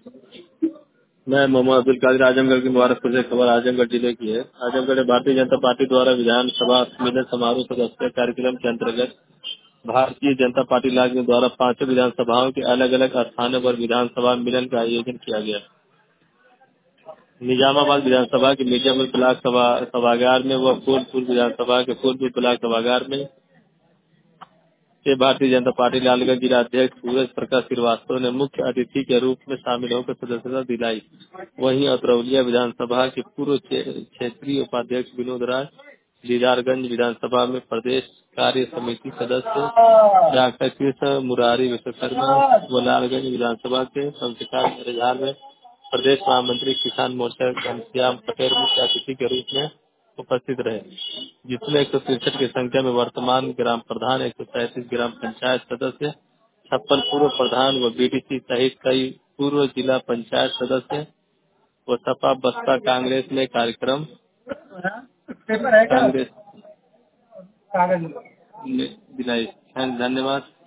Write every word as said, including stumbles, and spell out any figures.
मैं मोहम्मद अब्दुल कादिर आजमगढ़ की मुबारकपुर से खबर आजमगढ़ जिले की है। आजमगढ़ में भारतीय जनता पार्टी द्वारा विधानसभा मिलन समारोह सदस्य कार्यक्रम के अंतर्गत भारतीय जनता पार्टी लागू द्वारा पांचों विधानसभाओं के अलग अलग स्थानों पर विधानसभा मिलन का आयोजन किया गया। निजामाबाद विधानसभा के मिर्जापुर ब्लॉक सभा सभागार में व फूलपुर विधानसभा के फूलपुर ब्लॉक सभागार में के भारतीय जनता पार्टी लालगंज जिला अध्यक्ष सूरज प्रकाश श्रीवास्तव ने मुख्य अतिथि के रूप में शामिल होकर सदस्यता दिलाई। वहीं अतरौलिया विधानसभा के पूर्व क्षे- क्षेत्रीय उपाध्यक्ष विनोद राय, दीदारगंज विधानसभा में प्रदेश कार्य समिति सदस्य डॉक्टर कृष्ण मुरारी विश्वकर्मा व लालगंज विधानसभा के संस्कार रिजहार में प्रदेश महामंत्री किसान मोर्चा घनश्याम पटेल मुख्य अतिथि के रूप में उपस्थित रहे, जिसमें एक सौ तिरसठ की संख्या में वर्तमान ग्राम प्रधान, एक सौ सैंतीस ग्राम पंचायत सदस्य, छप्पन पूर्व प्रधान व बीडीसी सहित कई पूर्व जिला पंचायत सदस्य व सपा बसपा कांग्रेस में कार्यक्रम कांग्रेस में दिलाई। धन्यवाद।